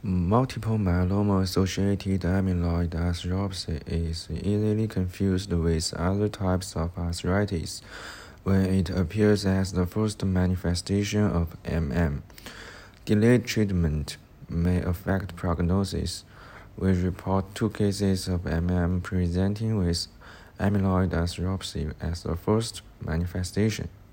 Multiple myeloma-associated amyloid arthropathy is easily confused with other types of arthritis when it appears as the first manifestation of MM. Delayed treatment may affect prognosis. We report 2 cases of MM presenting with amyloid arthropathy as the first manifestation.